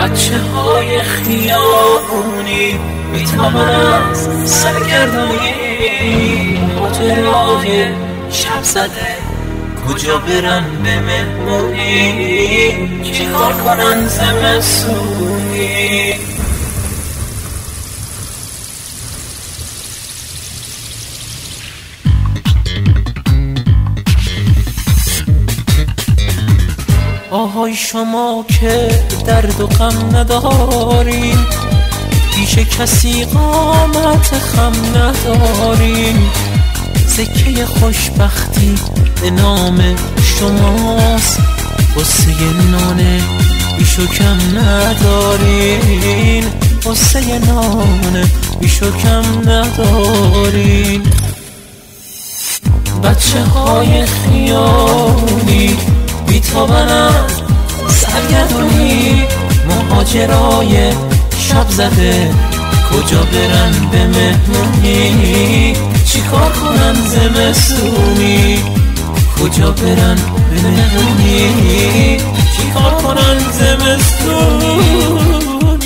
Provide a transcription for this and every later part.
بچه های خیابونی میتابن از سرگردونی، ماجرای شب زده کجا برن به مهمونی، چی کار کنن زمستونی. آهای شما که درد و غم ندارین، پیش کسی قامت خم ندارین، سکه خوشبختی به نام شماست، قصه نان بیش و کم ندارین، قصه نان بیش و کم ندارین. بچه های خیابونی بیتابن از سرگردونی، مهاجرای شب زده کجا برن به مهمونی، چی کار کنن زمستونی، کجا برن به مهمونی، چی کار کنن زمستونی.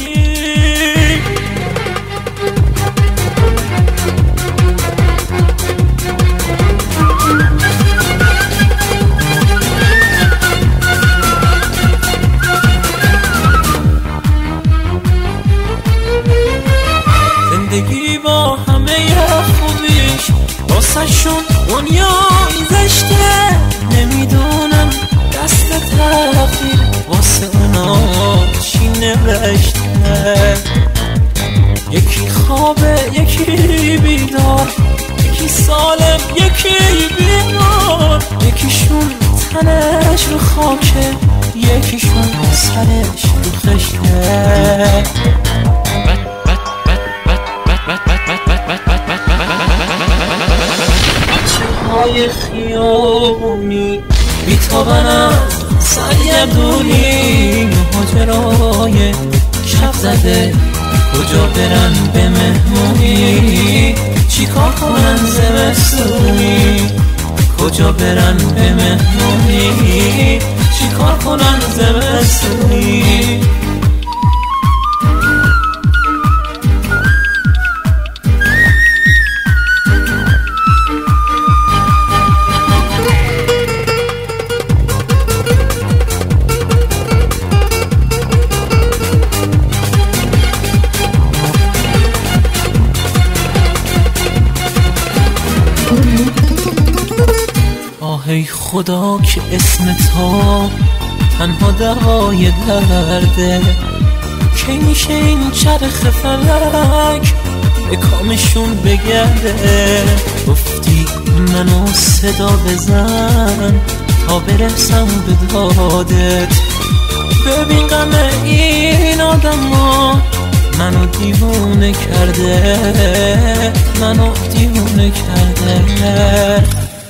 زندگی با همه خوبیش واسه شون دنیای زشته، نمیدونم دست تقدیر واسه اونا چی نوشته. یکی خوابه یکی بیدار، یکی سالم یکی بیمار، یکیشون تنش رو خاکه یکیشون سرش رو خشته. های خیابونی بیتابن از سرگردونی، مهاجرای شب زده کجا برن به مهمونی، چی کار کنن زمستونی، کجا برن به مهمونی، چی کار کنن زمستونی. ای خدا که اسم تو تنها دوای درده، کی میشه این چرخ فلک به کامشون بگرده. گفتی منو صدا بزن تا برسم به دادت، ببین غم این آدما منو دیوونه کرده، منو دیوونه کرده.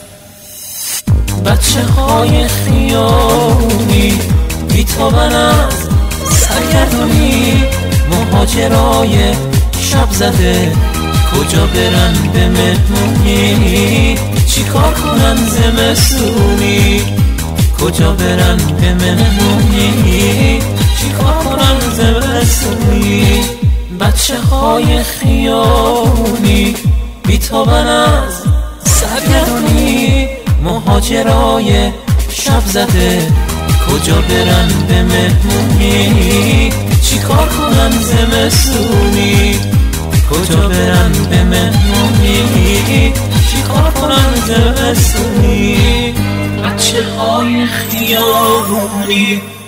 بچه های خیابونی بیتابن از سرگردونی، مهاجرای شب زده کجا برن به مهمونی، چی کار کنن زمستونی، کجا برن به مهمونی، چی کار کنن زمستونی. بچه های خیابونی بیتابن از سرگردونی، مهاجرای شب زده کجا برن به مهمونی، چی کار کنن زمستونی، کجا برن به مهمونی، چی کار کنن زمستونی. بچه های خیابونی